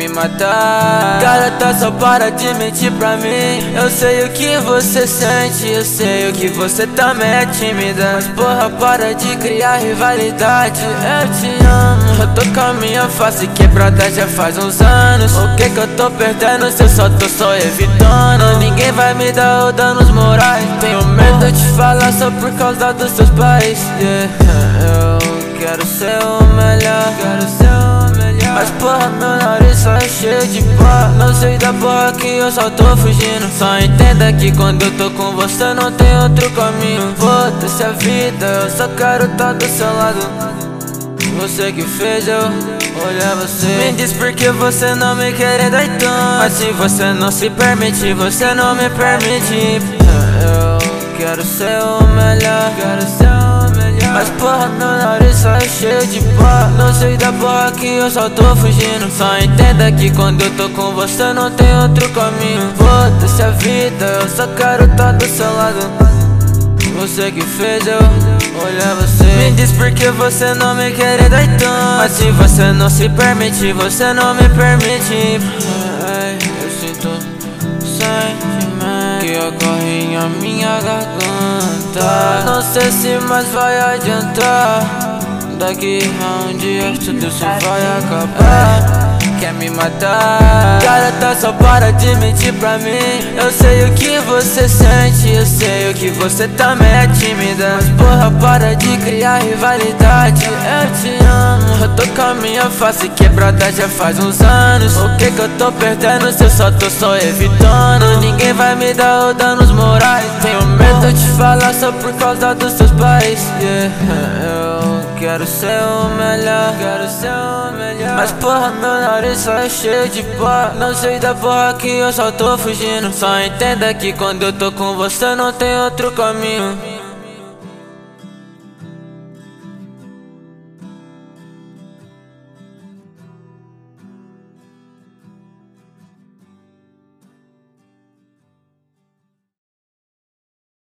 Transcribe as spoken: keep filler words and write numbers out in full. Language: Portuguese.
me matar. Garota, só para de mentir pra mim. Eu sei o que você sente, eu sei o que você também é tímida. Mas porra, para de criar rivalidade. Eu te amo. Eu tô com a minha face quebrada já faz uns anos. O que que eu tô perdendo se eu só tô só evitando? Ninguém vai me dar os danos morais. Tenho medo de falar só por causa dos seus pais. Yeah, eu quero ser o melhor, quero ser o melhor. Mas porra, meu nariz só é cheio de pó. Não sei da porra que eu só tô fugindo. Só entenda que quando eu tô com você não tem outro caminho. Foda-se a vida, eu só quero tá do seu lado. Você que fez eu olhar você. Me diz por que você não me quer então. Mas se você não se permite, você não me permite. Eu quero ser o melhor, quero ser o melhor. Mas porra, meu nariz só é cheio de pó. Não sei da porra que eu só tô fugindo. Só entenda que quando eu tô com você não tem outro caminho. Foda-se a vida, eu só quero tá do seu lado. Você que fez eu olhar você. Me diz por que você não me quer então. Mas se você não se permite, você não me permite. Ai, eu sinto sentimento que ocorre em minha garganta. Não sei se mais vai adiantar. Daqui a um dia tudo isso vai acabar. Quer me matar? Garota, só para de mentir pra mim. Eu sei o que você sente, eu sei o que você também é tímida. Mas porra, para de criar rivalidade. Eu te amo. Eu tô com a minha face quebrada já faz uns anos. O que que eu tô perdendo se eu só tô só evitando? Ninguém vai me dar os danos morais. Tenho medo de falar só por causa dos seus pais. Yeah, eu quero ser o melhor, quero ser o melhor. Mas porra, meu nariz só é cheio de pó. Não sei da porra que eu só tô fugindo. Só entenda que quando eu tô com você não tem outro caminho.